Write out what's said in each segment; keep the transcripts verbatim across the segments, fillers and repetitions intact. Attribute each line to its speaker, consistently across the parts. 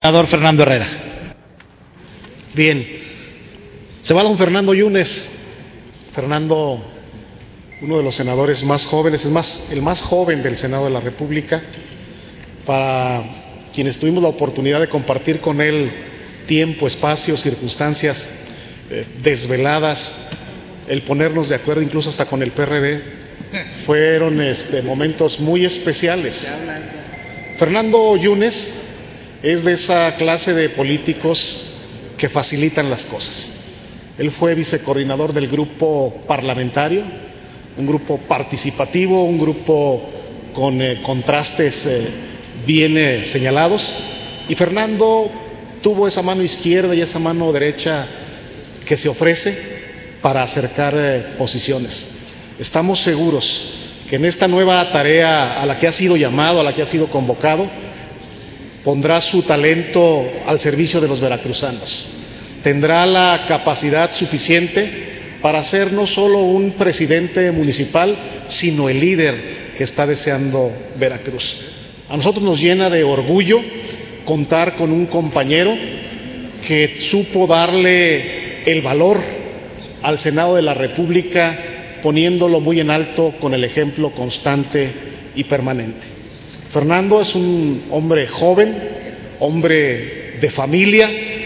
Speaker 1: Senador Fernando Herrera.
Speaker 2: Bien, se va don Fernando Yunes. Fernando, uno de los senadores más jóvenes, es más, el más joven del Senado de la República, para quienes tuvimos la oportunidad de compartir con él tiempo, espacio, circunstancias eh, desveladas, el ponernos de acuerdo incluso hasta con el P R D, fueron este, momentos muy especiales. Fernando Yunes es de esa clase de políticos que facilitan las cosas. Él fue vicecoordinador del grupo parlamentario, un grupo participativo, un grupo con eh, contrastes eh, bien eh, señalados, y Fernando tuvo esa mano izquierda y esa mano derecha que se ofrece para acercar eh, posiciones. Estamos seguros que en esta nueva tarea a la que ha sido llamado, a la que ha sido convocado, pondrá su talento al servicio de los veracruzanos. Tendrá la capacidad suficiente para ser no solo un presidente municipal, sino el líder que está deseando Veracruz. A nosotros nos llena de orgullo contar con un compañero que supo darle el valor al Senado de la República, poniéndolo muy en alto con el ejemplo constante y permanente. Fernando es un hombre joven, hombre de familia,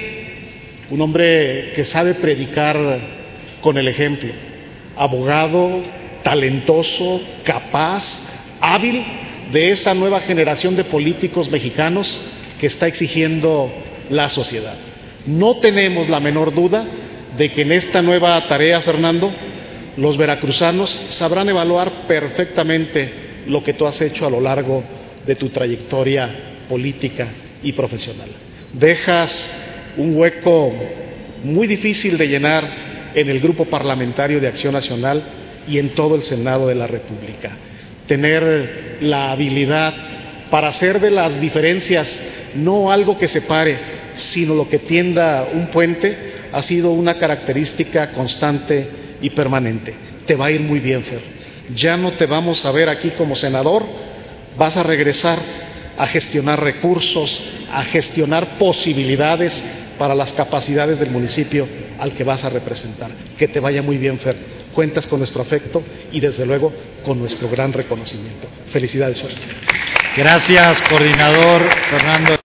Speaker 2: un hombre que sabe predicar con el ejemplo, abogado, talentoso, capaz, hábil, de esta nueva generación de políticos mexicanos que está exigiendo la sociedad. No tenemos la menor duda de que en esta nueva tarea, Fernando, los veracruzanos sabrán evaluar perfectamente lo que tú has hecho a lo largo de tu trayectoria política y profesional. Dejas un hueco muy difícil de llenar en el Grupo Parlamentario de Acción Nacional y en todo el Senado de la República. Tener la habilidad para hacer de las diferencias no algo que separe, sino lo que tienda un puente, ha sido una característica constante y permanente. Te va a ir muy bien, Fer. Ya no te vamos a ver aquí como senador, vas a regresar a gestionar recursos, a gestionar posibilidades para las capacidades del municipio al que vas a representar. Que te vaya muy bien, Fer. Cuentas con nuestro afecto y desde luego con nuestro gran reconocimiento. Felicidades, Fer.
Speaker 1: Gracias, coordinador Fernando.